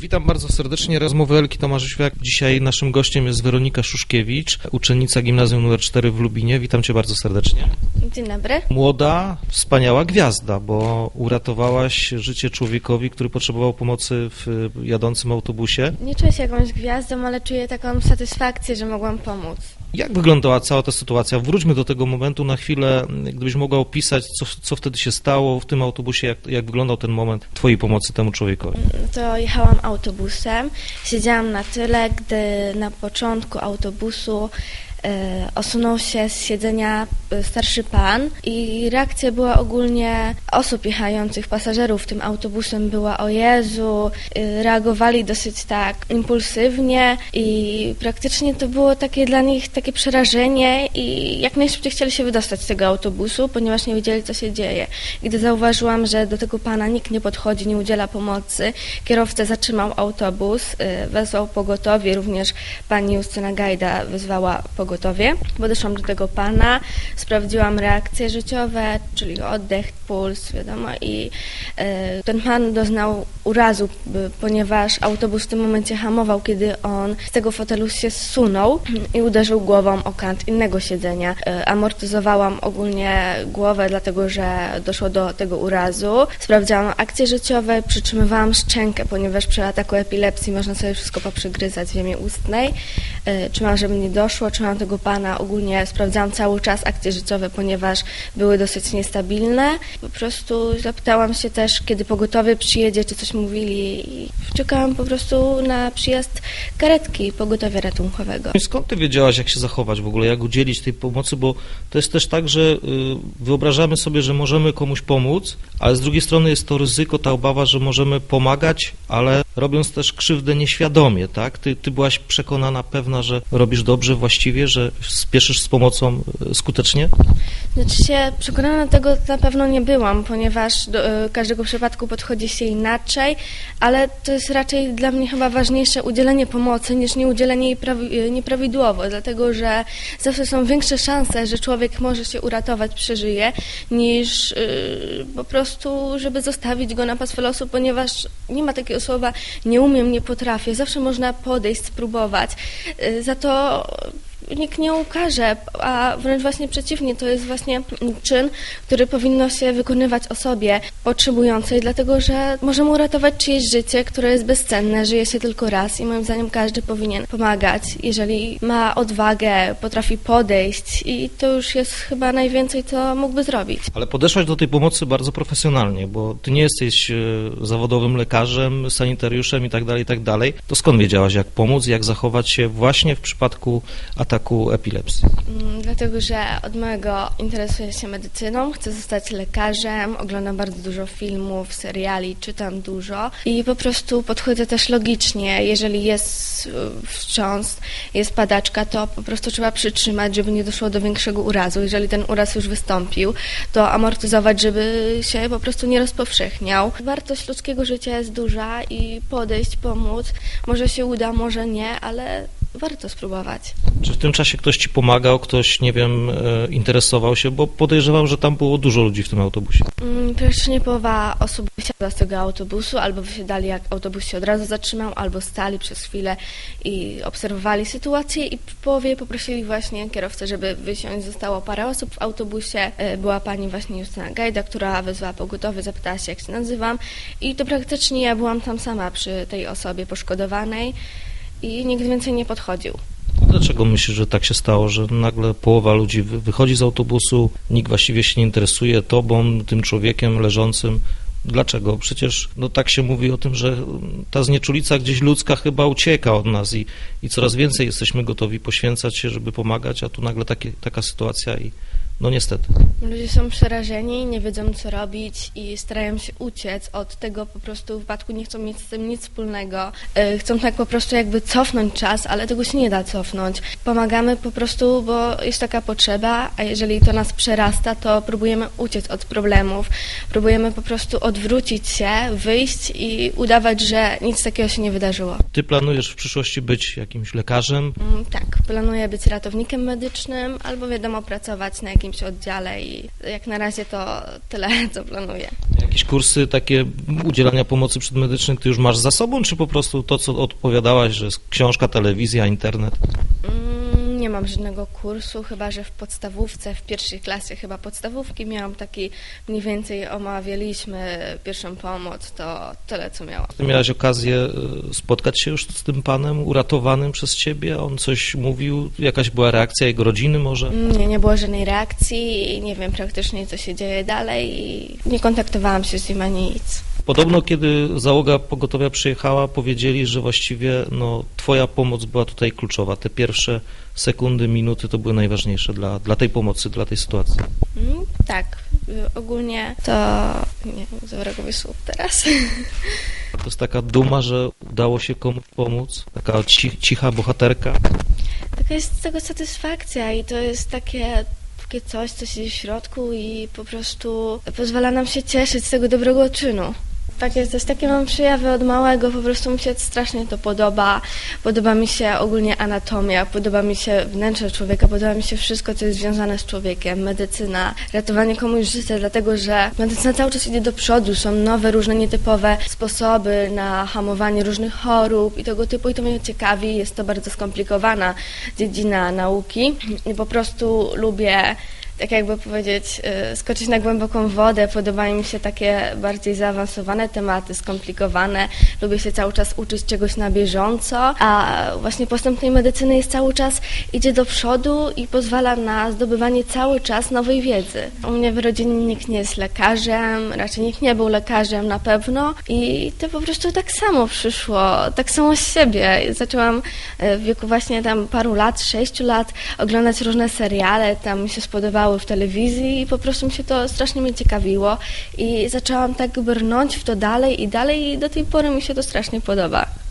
Witam bardzo serdecznie. Rozmowy Elki Tomaszyświak. Dzisiaj naszym gościem jest Weronika Szuszkiewicz, uczennica Gimnazjum nr 4 w Lubinie. Witam Cię bardzo serdecznie. Dzień dobry. Młoda, wspaniała gwiazda, bo uratowałaś życie człowiekowi, który potrzebował pomocy w jadącym autobusie. Nie czuję się jakąś gwiazdą, ale czuję taką satysfakcję, że mogłam pomóc. Jak wyglądała cała ta sytuacja? Wróćmy do tego momentu na chwilę, gdybyś mogła opisać, co wtedy się stało w tym autobusie, jak wyglądał ten moment Twojej pomocy temu człowiekowi. To jechałam autobusem, siedziałam na tyle, gdy na początku autobusu osunął się z siedzenia starszy pan i reakcja była ogólnie osób jechających, pasażerów tym autobusem była o Jezu, reagowali dosyć tak impulsywnie i praktycznie to było takie dla nich takie przerażenie i jak najszybciej chcieli się wydostać z tego autobusu, ponieważ nie wiedzieli, co się dzieje. Gdy zauważyłam, że do tego pana nikt nie podchodzi, nie udziela pomocy, kierowca zatrzymał autobus, wezwał pogotowie, również pani Justyna Gajda wezwała pogotowie. Podeszłam do tego pana, sprawdziłam reakcje życiowe, czyli oddech, puls, wiadomo, i ten pan doznał urazu, ponieważ autobus w tym momencie hamował, kiedy on z tego fotelu się zsunął i uderzył głową o kant innego siedzenia. Amortyzowałam ogólnie głowę, dlatego że doszło do tego urazu. Sprawdziłam akcje życiowe, przytrzymywałam szczękę, ponieważ przy ataku epilepsji można sobie wszystko poprzygryzać w jamie ustnej. Trzymałam, żeby nie doszło, trzymałam tego pana, ogólnie sprawdzałam cały czas akcje życiowe, ponieważ były dosyć niestabilne. Po prostu zapytałam się też, kiedy pogotowie przyjedzie, czy coś mówili i czekałam po prostu na przyjazd karetki pogotowia ratunkowego. I skąd Ty wiedziałaś, jak się zachować w ogóle, jak udzielić tej pomocy, bo to jest też tak, że wyobrażamy sobie, że możemy komuś pomóc, ale z drugiej strony jest to ryzyko, ta obawa, że możemy pomagać, ale robiąc też krzywdę nieświadomie, tak? Ty byłaś przekonana, pewna, że robisz dobrze, właściwie, że spieszysz z pomocą skutecznie? Znaczy się, przekonana tego na pewno nie byłam, ponieważ do każdego przypadku podchodzi się inaczej, ale to jest raczej dla mnie chyba ważniejsze udzielenie pomocy niż nieudzielenie jej nieprawidłowo, dlatego że zawsze są większe szanse, że człowiek może się uratować, przeżyje, niż po prostu, żeby zostawić go na pastwę losu, ponieważ nie ma takiego słowa nie umiem, nie potrafię, zawsze można podejść, spróbować. Za to nikt nie ukaże, a wręcz właśnie przeciwnie, to jest właśnie czyn, który powinno się wykonywać osobie potrzebującej, dlatego że możemy uratować czyjeś życie, które jest bezcenne, żyje się tylko raz i moim zdaniem każdy powinien pomagać, jeżeli ma odwagę, potrafi podejść i to już jest chyba najwięcej, co mógłby zrobić. Ale podeszłaś do tej pomocy bardzo profesjonalnie, bo Ty nie jesteś zawodowym lekarzem, sanitariuszem i tak dalej. To skąd wiedziałaś, jak pomóc, jak zachować się właśnie w przypadku ataku epilepsji? Dlatego, że od małego interesuję się medycyną, chcę zostać lekarzem, oglądam bardzo dużo filmów, seriali, czytam dużo i po prostu podchodzę też logicznie. Jeżeli jest wstrząs, jest padaczka, to po prostu trzeba przytrzymać, żeby nie doszło do większego urazu. Jeżeli ten uraz już wystąpił, to amortyzować, żeby się po prostu nie rozpowszechniał. Wartość ludzkiego życia jest duża i podejść, pomóc. Może się uda, może nie, ale warto spróbować. Czy w tym czasie ktoś Ci pomagał, ktoś, nie wiem, interesował się, bo podejrzewam, że tam było dużo ludzi w tym autobusie. Praktycznie połowa osób wysiadła z tego autobusu, albo wysiadali jak autobus się od razu zatrzymał, albo stali przez chwilę i obserwowali sytuację i w połowie poprosili właśnie kierowcę, żeby wysiąść. Zostało parę osób w autobusie. Była pani właśnie Justyna Gajda, która wezwała pogotowie, zapytała się, jak się nazywam i to praktycznie ja byłam tam sama przy tej osobie poszkodowanej i nikt więcej nie podchodził. Dlaczego myślisz, że tak się stało, że nagle połowa ludzi wychodzi z autobusu, nikt właściwie się nie interesuje tobą, tym człowiekiem leżącym? Dlaczego? Przecież tak się mówi o tym, że ta znieczulica gdzieś ludzka chyba ucieka od nas i coraz więcej jesteśmy gotowi poświęcać się, żeby pomagać, a tu nagle taka sytuacja i niestety. Ludzie są przerażeni, nie wiedzą, co robić i starają się uciec od tego po prostu wypadku, nie chcą mieć z tym nic wspólnego. Chcą tak po prostu jakby cofnąć czas, ale tego się nie da cofnąć. Pomagamy po prostu, bo jest taka potrzeba, a jeżeli to nas przerasta, to próbujemy uciec od problemów. Próbujemy po prostu odwrócić się, wyjść i udawać, że nic takiego się nie wydarzyło. Ty planujesz w przyszłości być jakimś lekarzem? Tak, planuję być ratownikiem medycznym albo wiadomo pracować na jakimś oddziale i jak na razie to tyle, co planuję. jakieś kursy takie udzielania pomocy przedmedycznej ty już masz za sobą, czy po prostu to, co odpowiadałaś, że jest książka, telewizja, internet? Nie mam żadnego kursu, chyba że w podstawówce, w pierwszej klasie chyba podstawówki miałam taki, mniej więcej omawialiśmy pierwszą pomoc, to tyle, co miałam. Ty miałaś okazję spotkać się już z tym panem uratowanym przez ciebie? On coś mówił? Jakaś była reakcja jego rodziny może? Nie było żadnej reakcji, nie wiem praktycznie, co się dzieje dalej i nie kontaktowałam się z nim ani nic. Podobno, kiedy załoga pogotowia przyjechała, powiedzieli, że właściwie twoja pomoc była tutaj kluczowa. Te pierwsze sekundy, minuty to były najważniejsze dla tej pomocy, dla tej sytuacji. Tak, ogólnie to nie wiem, zabrakło słów teraz. To jest taka duma, że udało się komuś pomóc, taka cicha bohaterka. Taka jest z tego satysfakcja i to jest takie coś, co siedzi w środku i po prostu pozwala nam się cieszyć z tego dobrego czynu. Takie mam przejawy od małego, po prostu mi się strasznie to podoba. Podoba mi się ogólnie anatomia, podoba mi się wnętrze człowieka, podoba mi się wszystko, co jest związane z człowiekiem, medycyna, ratowanie komuś życia, dlatego że medycyna cały czas idzie do przodu, są nowe, różne nietypowe sposoby na hamowanie różnych chorób i tego typu i to mnie ciekawi, jest to bardzo skomplikowana dziedzina nauki i po prostu lubię tak jakby powiedzieć, skoczyć na głęboką wodę. Podobają mi się takie bardziej zaawansowane tematy, skomplikowane. Lubię się cały czas uczyć czegoś na bieżąco, a właśnie postęp tej medycyny jest cały czas, idzie do przodu i pozwala na zdobywanie cały czas nowej wiedzy. U mnie w rodzinie nikt nie jest lekarzem, raczej nikt nie był lekarzem na pewno i to po prostu tak samo przyszło, tak samo z siebie. Zaczęłam w wieku właśnie tam paru lat, 6 lat oglądać różne seriale, tam mi się spodobały w telewizji i po prostu mi się to strasznie mnie ciekawiło i zaczęłam tak brnąć w to dalej i do tej pory mi się to strasznie podoba.